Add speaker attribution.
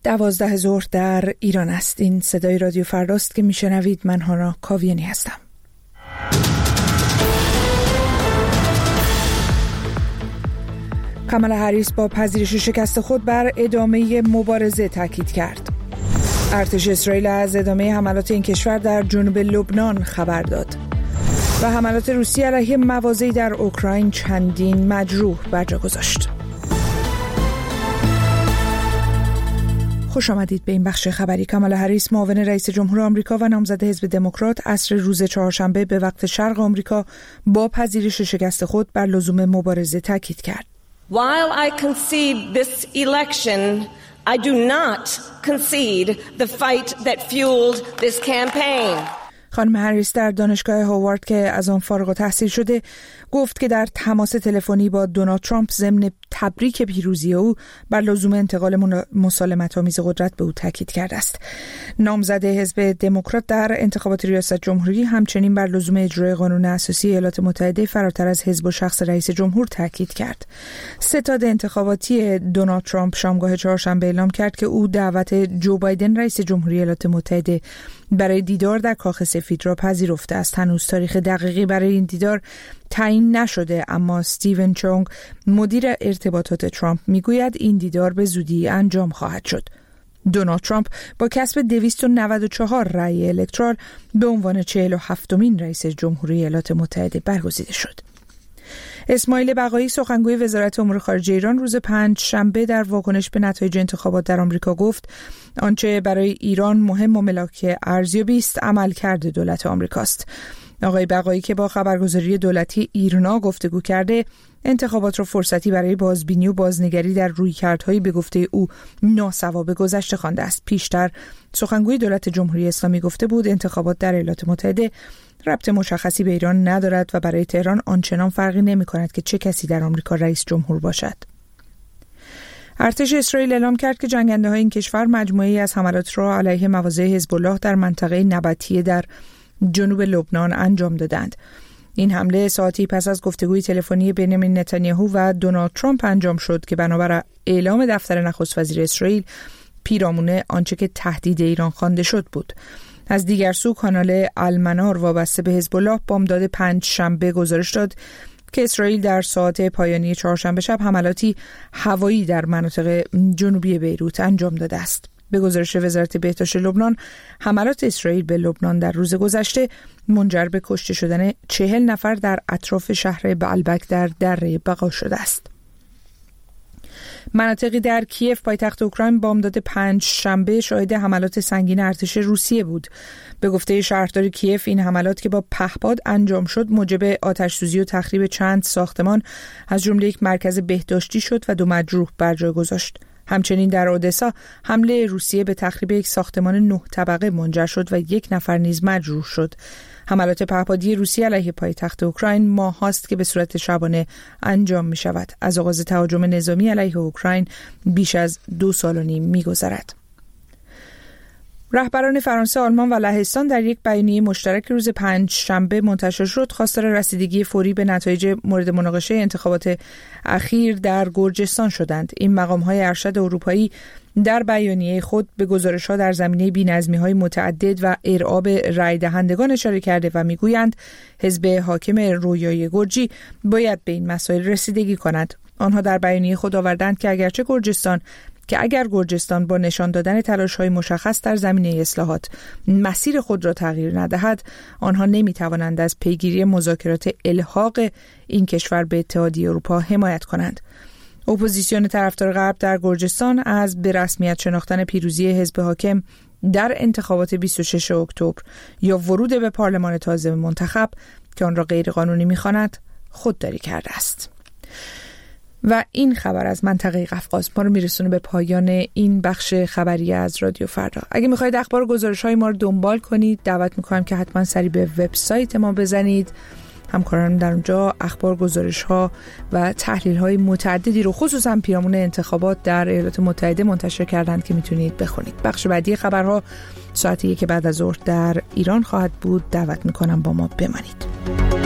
Speaker 1: 12 ظهر در ایران است. این صدای رادیو فرداست که میشنوید. من هانا کاویانی هستم. کامالا هریس با پذیرش شکست خود بر ادامه مبارزه تاکید کرد. ارتش اسرائیل از ادامه حملات این کشور در جنوب لبنان خبر داد و حملات روسیه علیه مواضعی در اوکراین چندین مجروح بر جا گذاشت. خوش آمدید به این بخش خبری. کامالا هریس، معاون رئیس جمهور آمریکا و نامزد حزب دموکرات، عصر روز چهارشنبه به وقت شرق آمریکا با پذیرش شکست خود بر لزوم مبارزه تاکید کرد.
Speaker 2: While I concede this election, I do not concede the fight that fueled this campaign.
Speaker 1: خانم هریس در دانشگاه هاوارد که از آن فارغ التحصیل شده گفت که در تماس تلفنی با دونالد ترامپ ضمن تبریک پیروزی او بر لزوم انتقال مسالمت‌آمیز قدرت به او تاکید کرده است. نامزد حزب دموکرات در انتخابات ریاست جمهوری همچنین بر لزوم اجرای قانون اساسی ایالات متحده فراتر از حزب و شخص رئیس جمهور تاکید کرد. ستاد انتخاباتی دونالد ترامپ شامگاه چهارشنبه اعلام کرد که او دعوت جو بایدن رئیس جمهوری ایالات متحده برای دیدار در کاخ سفید را پذیرفته است. هنوز تاریخ دقیقی برای این دیدار تعیین نشده، اما استیون چونگ، مدیر ارتباطات ترامپ، میگوید این دیدار به زودی انجام خواهد شد. دونالد ترامپ با کسب 294 رأی الکترال به عنوان 47مین رئیس جمهوری ایالات متحده برگزیده شد. اسماعیل بقایی، سخنگوی وزارت امور خارجه ایران، روز پنجشنبه در واکنش به نتایج انتخابات در آمریکا گفت آنچه برای ایران مهم و ملاک ارزیابی است عملکرد دولت آمریکاست. آقای بقایی که با خبرگزاری دولتی ایرنا گفتگو کرده، انتخابات را فرصتی برای بازبینی و بازنگری در رویکردهای به گفته او ناسواب گذشته خوانده است. پیشتر سخنگوی دولت جمهوری اسلامی گفته بود انتخابات در ایالات متحده ربط مشخصی به ایران ندارد و برای تهران آنچنان فرقی نمی‌کند که چه کسی در آمریکا رئیس جمهور باشد. ارتش اسرائیل اعلام کرد که جنگنده‌های این کشور مجموعه‌ای از حملات را علیه مواضع حزب الله در منطقه نبطیه در جنوب لبنان انجام دادند. این حمله ساعتی پس از گفتگوی تلفنی بنیامین نتانیاهو و دونالد ترامپ انجام شد که بنابر اعلام دفتر نخست وزیر اسرائیل پیرامون آنچه که تهدید ایران خوانده شد بود. از دیگر سو کانال المنار وابسته به حزب الله بامداد پنجشنبه گزارش داد که اسرائیل در ساعات پایانی چهارشنبه شب حملاتی هوایی در مناطق جنوبی بیروت انجام داده است. به گزارش وزارت بهداشت لبنان، حملات اسرائیل به لبنان در روز گذشته منجر به کشته شدن 40 نفر در اطراف شهر بعلبک در دره بقا شده است. مناطقی در کیف پایتخت اوکراین بامداد پنجشنبه شاهد حملات سنگین ارتش روسیه بود. به گفته شهردار کیف این حملات که با پهپاد انجام شد موجب آتش‌سوزی و تخریب چند ساختمان از جمله یک مرکز بهداشتی شد و 2 مجروح بر جای گذاشت. همچنین در اودسا حمله روسیه به تخریب یک ساختمان 9 طبقه منجر شد و 1 نفر نیز مجروح شد. حملات پهپادی روسیه علیه پایتخت اوکراین ماه‌هاست که به صورت شبانه انجام می شود. از آغاز تهاجم نظامی علیه اوکراین بیش از 2 سال و نیم می گذرد. رهبران فرانسه، آلمان و لهستان در یک بیانیه مشترک روز پنجشنبه منتشر شد خواستار رسیدگی فوری به نتایج مورد مناقشه انتخابات اخیر در گرجستان شدند. این مقام‌های ارشد اروپایی در بیانیه خود به گزارش‌ها در زمینه بی‌نظمی‌های متعدد و ارعاب رای دهندگان اشاره کرده و می‌گویند حزب حاکم رویای گرجی باید به این مسائل رسیدگی کند. آنها در بیانیه خود آوردند که اگر گرجستان با نشان دادن تلاش‌های مشخص در زمینه اصلاحات مسیر خود را تغییر ندهد، آنها نمی‌توانند از پیگیری مذاکرات الحاق این کشور به اتحادیه اروپا حمایت کنند. اپوزیسیون طرفدار غرب در گرجستان از به رسمیت شناختن پیروزی حزب حاکم در انتخابات 26 اکتبر یا ورود به پارلمان تازه منتخب که آن را غیرقانونی می‌خواند خودداری کرده است. و این خبر از منطقه قفقاز ما رو میرسونه به پایان این بخش خبری از رادیو فردا. اگه میخواید اخبار و گزارش‌های ما رو دنبال کنید، دعوت میکنم که حتما سری به وبسایت ما بزنید. همکارانم در اونجا اخبار، گزارش‌ها و تحلیل‌های متعددی رو خصوصا پیرامون انتخابات در ایالات متحده منتشر کردند که میتونید بخونید. بخش بعدی خبرها ساعت 1 بعد از ظهر در ایران خواهد بود. دعوت میکنم با ما بمانید.